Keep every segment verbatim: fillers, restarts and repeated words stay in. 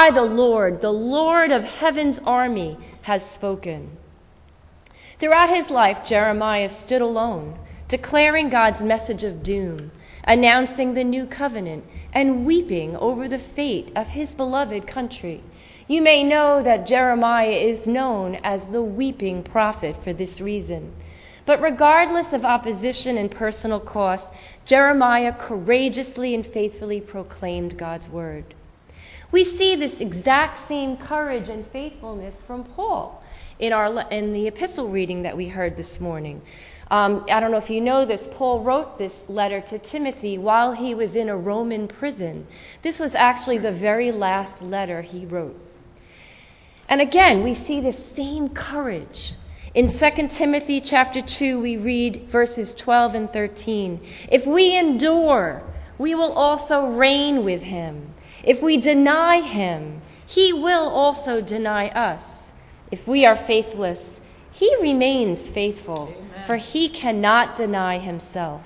I, the Lord, the Lord of heaven's army, has spoken. Throughout his life, Jeremiah stood alone, declaring God's message of doom, announcing the new covenant, and weeping over the fate of his beloved country. You may know that Jeremiah is known as the weeping prophet for this reason. But regardless of opposition and personal cost, Jeremiah courageously and faithfully proclaimed God's word. We see this exact same courage and faithfulness from Paul in our in the epistle reading that we heard this morning. Um, I don't know if you know this, Paul wrote this letter to Timothy while he was in a Roman prison. This was actually the very last letter he wrote. And again, we see the same courage. In Second Timothy chapter two, we read verses twelve and thirteen. If we endure, we will also reign with him. If we deny him, he will also deny us. If we are faithless, he remains faithful, Amen. For he cannot deny himself.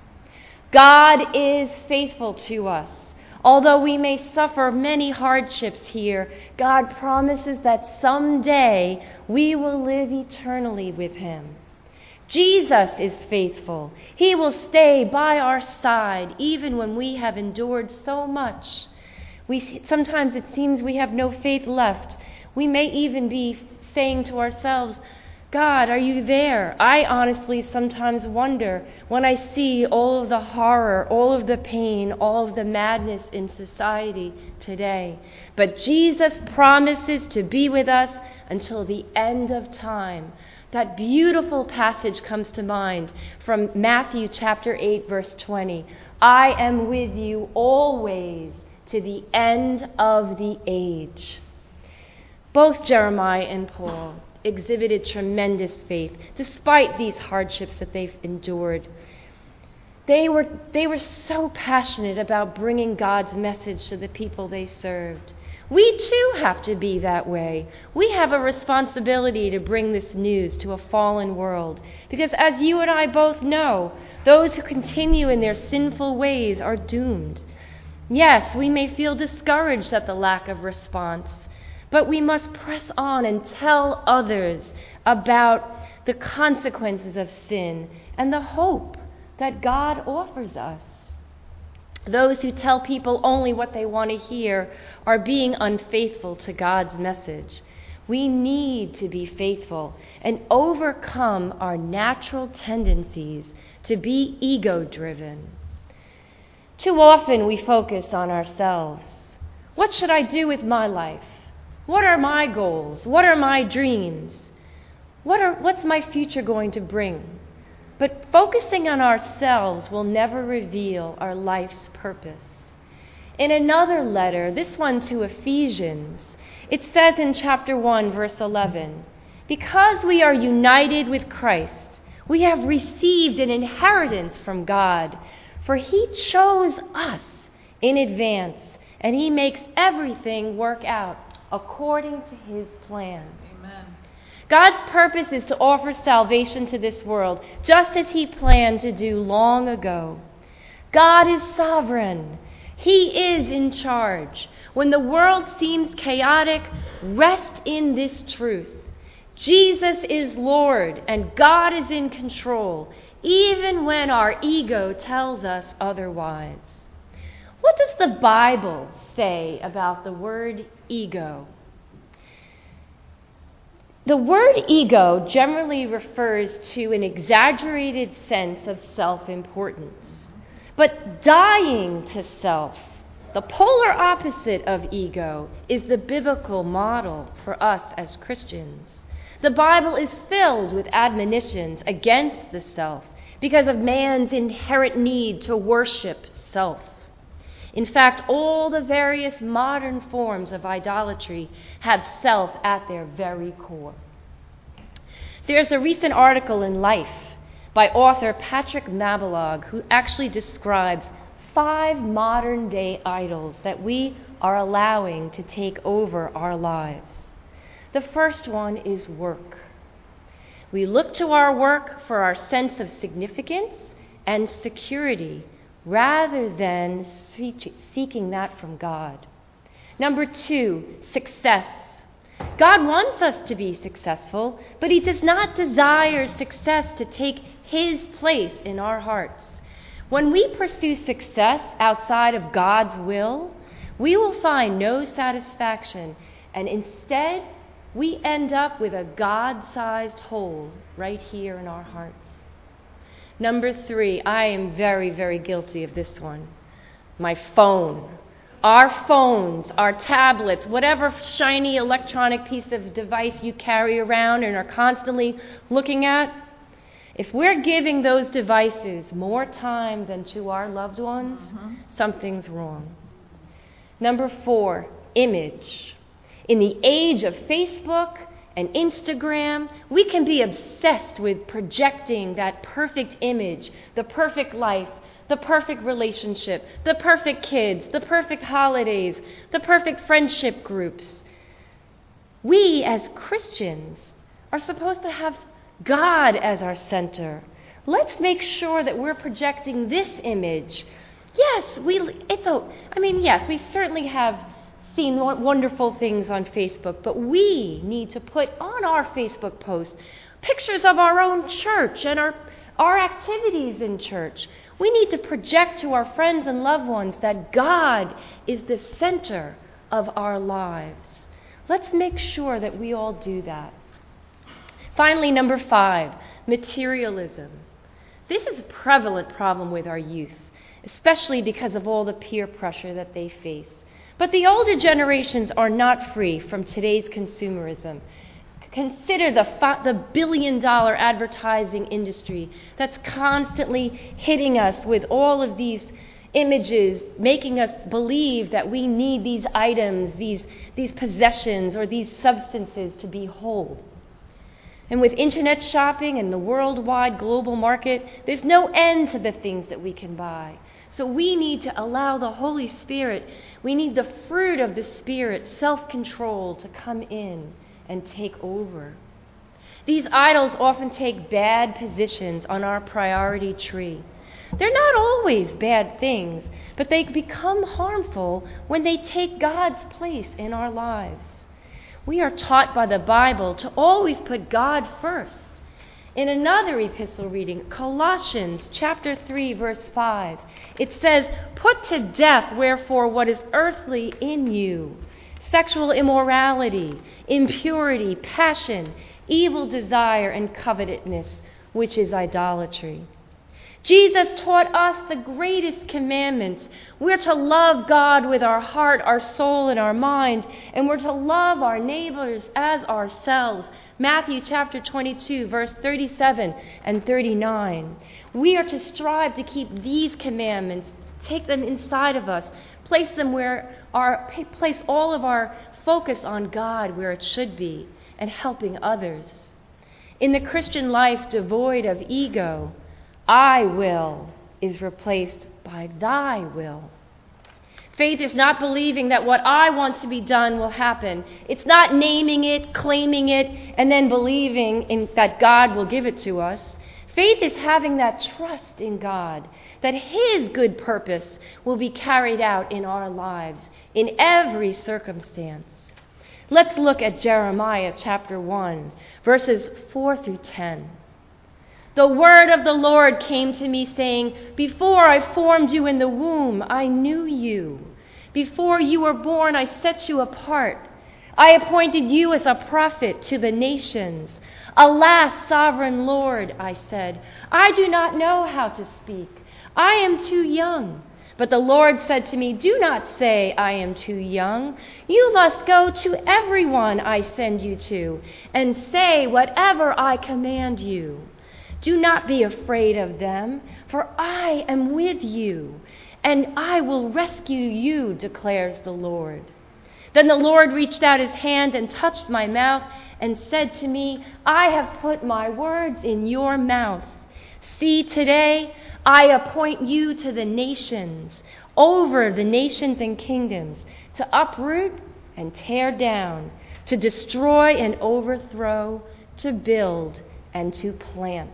God is faithful to us. Although we may suffer many hardships here, God promises that someday we will live eternally with him. Jesus is faithful. He will stay by our side even when we have endured so much. We sometimes it seems we have no faith left. We may even be saying to ourselves, God, are you there? I honestly sometimes wonder when I see all of the horror, all of the pain, all of the madness in society today. But Jesus promises to be with us until the end of time. That beautiful passage comes to mind from Matthew chapter eight, verse twenty. I am with you always to the end of the age. Both Jeremiah and Paul exhibited tremendous faith despite these hardships that they've endured. They were, they were so passionate about bringing God's message to the people they served. We too have to be that way. We have a responsibility to bring this news to a fallen world because, as you and I both know, those who continue in their sinful ways are doomed. Yes, we may feel discouraged at the lack of response, but we must press on and tell others about the consequences of sin and the hope that God offers us. Those who tell people only what they want to hear are being unfaithful to God's message. We need to be faithful and overcome our natural tendencies to be ego-driven. Too often we focus on ourselves. What should I do with my life? What are my goals? What are my dreams? What are, what's my future going to bring? But focusing on ourselves will never reveal our life's purpose. In another letter, this one to Ephesians, it says in chapter one, verse eleven, because we are united with Christ, we have received an inheritance from God, for he chose us in advance, and he makes everything work out according to his plan. Amen. God's purpose is to offer salvation to this world, just as he planned to do long ago. God is sovereign. He is in charge. When the world seems chaotic, rest in this truth. Jesus is Lord, and God is in control, even when our ego tells us otherwise. What does the Bible say about the word ego? The word ego generally refers to an exaggerated sense of self-importance. But dying to self, the polar opposite of ego, is the biblical model for us as Christians. The Bible is filled with admonitions against the self because of man's inherent need to worship self. In fact, all the various modern forms of idolatry have self at their very core. There's a recent article in Life by author Patrick Mabalog who actually describes five modern-day idols that we are allowing to take over our lives. The first one is work. We look to our work for our sense of significance and security rather than seeking that from God. Number two, success. God wants us to be successful, but He does not desire success to take His place in our hearts. When we pursue success outside of God's will, we will find no satisfaction, and instead, we end up with a God-sized hole right here in our hearts. Number three, I am very, very guilty of this one. My phone. Our phones, our tablets, whatever shiny electronic piece of device you carry around and are constantly looking at, if we're giving those devices more time than to our loved ones, mm-hmm. something's wrong. Number four, image. In the age of Facebook and Instagram, we can be obsessed with projecting that perfect image, the perfect life, the perfect relationship, the perfect kids, the perfect holidays, the perfect friendship groups. We, as Christians, are supposed to have God as our center. Let's make sure that we're projecting this image. Yes, we. It's a. I mean, yes, we certainly have seen wonderful things on Facebook, but we need to put on our Facebook post pictures of our own church and our our activities in church. We need to project to our friends and loved ones that God is the center of our lives. Let's make sure that we all do that. Finally, number five, materialism. This is a prevalent problem with our youth, especially because of all the peer pressure that they face. But the older generations are not free from today's consumerism. Consider the, fi- the billion-dollar advertising industry that's constantly hitting us with all of these images, making us believe that we need these items, these, these possessions, or these substances to be whole. And with internet shopping and the worldwide global market, there's no end to the things that we can buy. So we need to allow the Holy Spirit, we need the fruit of the Spirit, self-control, to come in and take over. These idols often take bad positions on our priority tree. They're not always bad things, but they become harmful when they take God's place in our lives. We are taught by the Bible to always put God first. In another epistle reading, Colossians chapter three, verse five, it says, "Put to death, wherefore, what is earthly in you, sexual immorality, impurity, passion, evil desire, and covetousness, which is idolatry." Jesus taught us the greatest commandments. We're to love God with our heart, our soul, and our mind, and we're to love our neighbors as ourselves. Matthew chapter twenty-two, verse thirty-seven and thirty-nine. We are to strive to keep these commandments, take them inside of us, place them where our place all of our focus on God where it should be, and helping others. In the Christian life devoid of ego, I will is replaced by thy will. Faith is not believing that what I want to be done will happen. It's not naming it, claiming it, and then believing in that God will give it to us. Faith is having that trust in God, that His good purpose will be carried out in our lives, in every circumstance. Let's look at Jeremiah chapter one, verses four through ten. "The word of the Lord came to me, saying, Before I formed you in the womb, I knew you. Before you were born, I set you apart. I appointed you as a prophet to the nations. Alas, sovereign Lord, I said, I do not know how to speak. I am too young. But the Lord said to me, Do not say, I am too young. You must go to everyone I send you to, and say whatever I command you. Do not be afraid of them, for I am with you, and I will rescue you, declares the Lord. Then the Lord reached out His hand and touched my mouth and said to me, I have put my words in your mouth. See, today I appoint you to the nations, over the nations and kingdoms, to uproot and tear down, to destroy and overthrow, to build and to plant.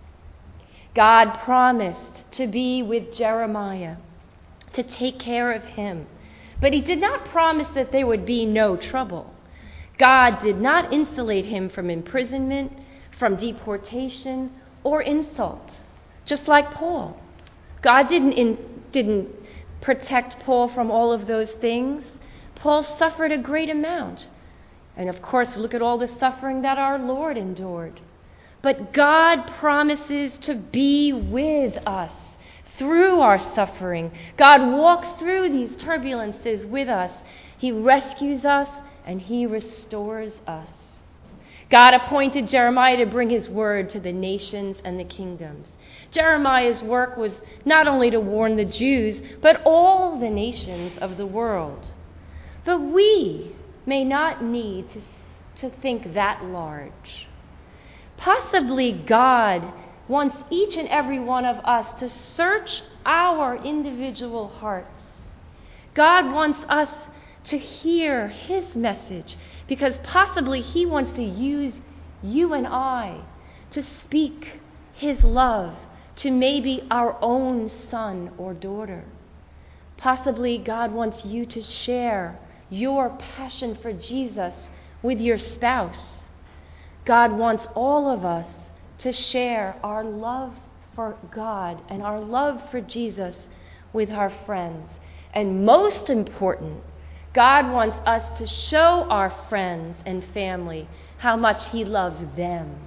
God promised to be with Jeremiah, to take care of him. But he did not promise that there would be no trouble. God did not insulate him from imprisonment, from deportation, or insult, just like Paul. God didn't, in, didn't protect Paul from all of those things. Paul suffered a great amount. And of course, look at all the suffering that our Lord endured. But God promises to be with us through our suffering. God walks through these turbulences with us. He rescues us and he restores us. God appointed Jeremiah to bring his word to the nations and the kingdoms. Jeremiah's work was not only to warn the Jews, but all the nations of the world. But we may not need to, to think that large. Possibly God wants each and every one of us to search our individual hearts. God wants us to hear his message because possibly he wants to use you and I to speak his love to maybe our own son or daughter. Possibly God wants you to share your passion for Jesus with your spouse. God wants all of us to share our love for God and our love for Jesus with our friends. And most important, God wants us to show our friends and family how much he loves them.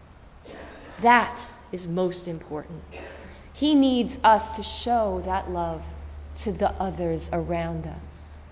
That is most important. He needs us to show that love to the others around us.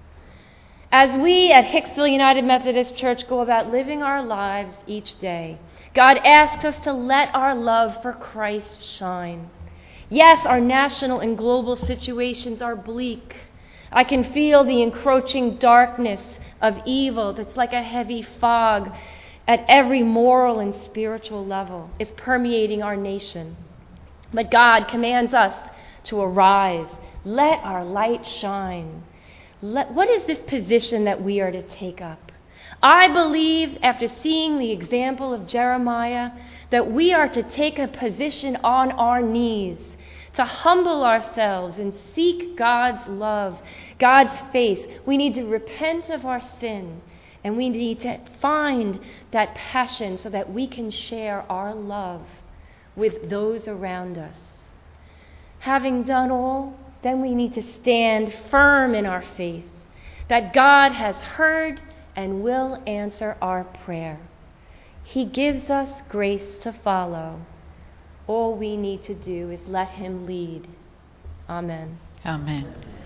As we at Hicksville United Methodist Church go about living our lives each day, God asks us to let our love for Christ shine. Yes, our national and global situations are bleak. I can feel the encroaching darkness of evil that's like a heavy fog at every moral and spiritual level. It's permeating our nation. But God commands us to arise. Let our light shine. Let, what is this position that we are to take up? I believe, after seeing the example of Jeremiah, that we are to take a position on our knees, to humble ourselves and seek God's love, God's face. We need to repent of our sin, and we need to find that passion so that we can share our love with those around us. Having done all, then we need to stand firm in our faith that God has heard and will answer our prayer. He gives us grace to follow. All we need to do is let him lead. Amen. Amen.